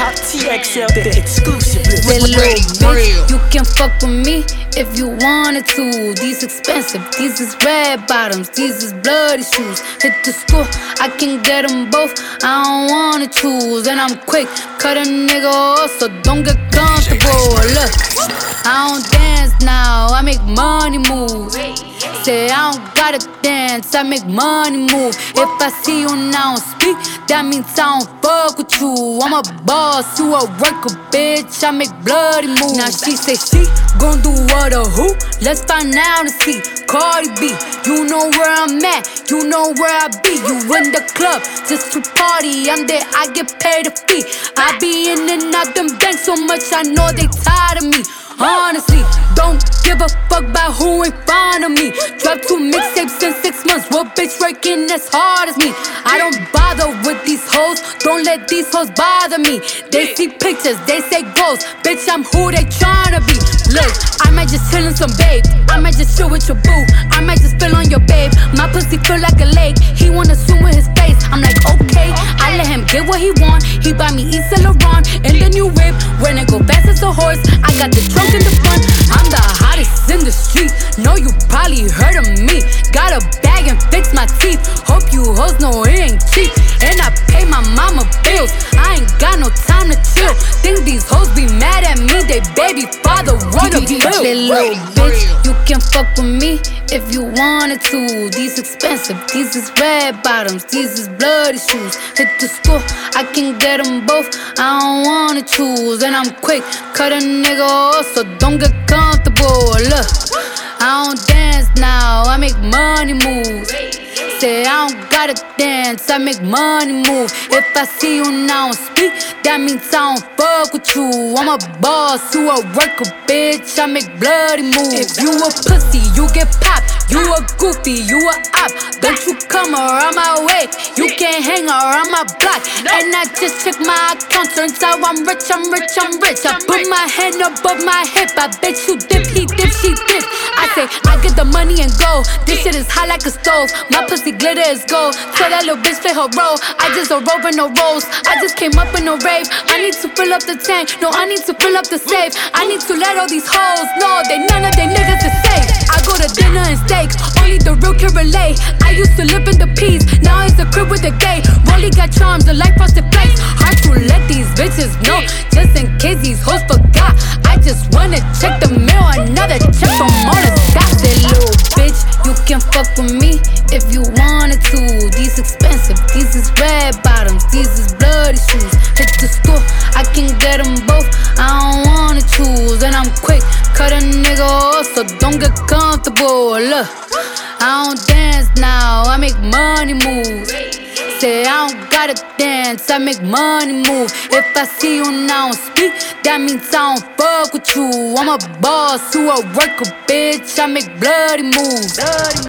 Top TXL, the exclusive. Say, little bitch, you can fuck with me if you wanted to. These expensive, these is red bottoms, these is bloody shoes. Hit the store, I can get them both, I don't wanna choose. And I'm quick, cut a nigga off, so don't get comfortable. Look, I don't dance now, I make money move. Say I don't gotta dance, I make money move. If I see you now speak, that means I don't fuck with you. I'm a boss, you a worker, bitch, I make bloody moves. Now she say she gon' do what or who? Let's find out and see. Cardi B, you know where I'm at, you know where I be. You in the club just to party, I'm there, I get paid a fee. I be in and out them banks so much, I know they tired of me. Honestly, don't give a fuck about who in front of me. Dropped 2 mixtapes in 6 months. What bitch working as hard as me? I don't bother with these hoes. Don't let these hoes bother me. They see pictures, they say goals. Bitch, I'm who they tryna be. Look, I might just chill in some babe. I might just chill with your boo. I might just spill on your babe. My pussy feel like a lake. He wanna swim with his face. I'm like, okay. I let him get what he want. He buy me Yves Saint Laurent in the new whip. When it go fast as a horse, I got the trunk in the front. I'm the hottest in the street. Know you probably heard of me. Got a bag and fix my teeth. Hope you hoes know it ain't cheap. And I pay my mama bills. I ain't got no time to chill. Think these hoes be mad at me. They baby father wanna bill. Say, little bitch, you can fuck with me if you wanted to. These expensive, these is red bottoms, these is bloody shoes. Hit the store, I can get them both, I don't wanna choose. And I'm quick, cut a nigga off, so don't get comfortable. Look, I don't dance now, I make money moves. Say I don't gotta dance, I make money move. If I see you now speak, that means I don't fuck with you. I'm a boss, you a worker, bitch, I make bloody moves. If you a pussy, you get popped. You a goofy, you a op. Don't you come around my way, you can't hang around my block. And I just check my account, turns out I'm rich, I'm rich, I'm rich. I put my hand above my hip, I bet you dip, he dip, she dip. I say, I get the money and go. This shit is hot like a stove. My pussy glitter is gold. Tell that little bitch play her role. I just a rover, no rolls. I just came up in a rave. I need to fill up the tank. No, I need to fill up the safe. I need to let all these hoes know they none of they niggas is safe. I go to dinner and steak. Only the real can relate. I used to live in the peas. Now it's a crib with a gay. Rolly got charms, the light frosted flakes. Hard to let these bitches know. Just in case these hoes forgot. I just wanna check the mail. Another check from all the dots. Say, little bitch, you can fuck with me if you wanted to. These expensive, these is red bottoms, these is bloody shoes. Hit the store, I can get them both, I don't wanna choose. And I'm quick, cut a nigga off, so don't get comfortable. Look, I don't dance now, I make money moves. Say I don't gotta dance, I make money move. If I see you now speak, that means I don't fuck with you. I'm a boss, you a worker, bitch, I make bloody moves.